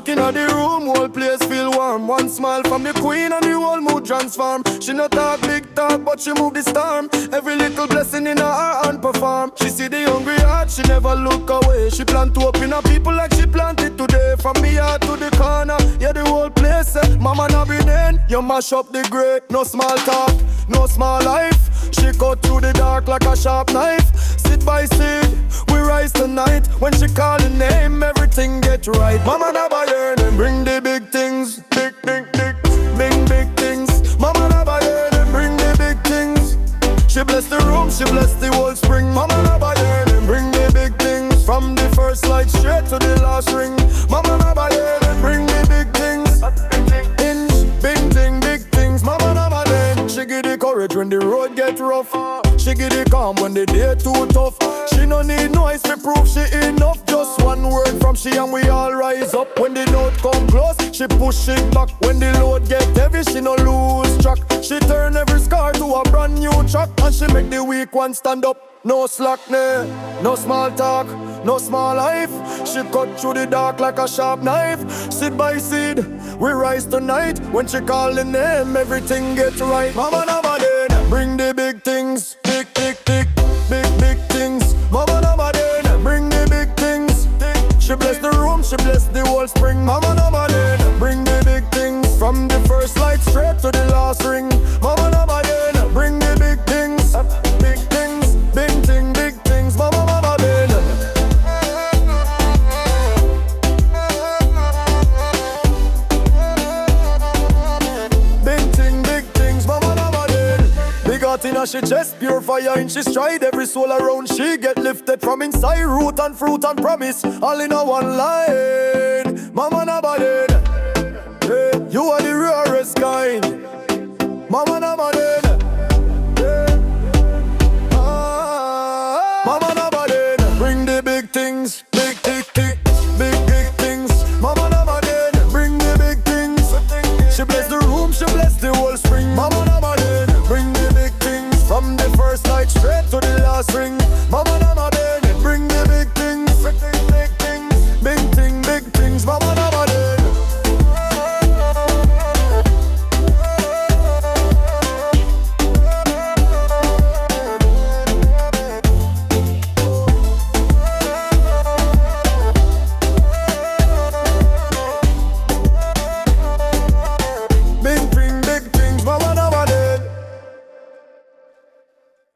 in the room, whole place feel warm. One smile from the queen and the whole mood transform. She not talk big talk, but she move the storm. Every little blessing in her hand perform. She see the hungry heart, she never look away. She plan to open up people like she planted today. From me heart to the corner, yeah the whole place mama na be then. You mash up the grey, no small talk, no small life. She cut through the dark like a sharp knife. Sit by seed, we rise tonight. When she call the name, everything get right. Mama na by her name, bring the big things. Big, big, big, big, big things. Mama na by her name, bring the big things. She bless the room, she bless the whole spring. Mama na by her name, bring the big things. From the first light straight to the last ring. Mama na by her name, bring the big things. Inch, big thing, big things. Mama na by her name. She give the courage when the road get rough. She give the calm when the day too tough. She no need noise to prove she enough. Just one word from she and we all rise up. When the note come close, she push it back. When the load get heavy, she no lose track. She turn every scar to a brand new track. And she make the weak one stand up. No slackness, no small talk, no small life. She cut through the dark like a sharp knife. Seed by seed, we rise tonight. When she call the name, everything gets right. Mama na baden, bring the big things. Big, big, big, big, big things. Mama na baden, bring the big things. She bless the room, she bless the whole spring. Mama na baden, bring the big things. From the first light straight to the last ring. Mama na baden, bring the big things. Big things, big thing, big things. Mama na baden. Big thing, big things. Mama na baden. Big heart in her she chest, pure fire in she stride. Every soul around she get lifted from inside. Root and fruit and promise, all in a one line. Mama na baden.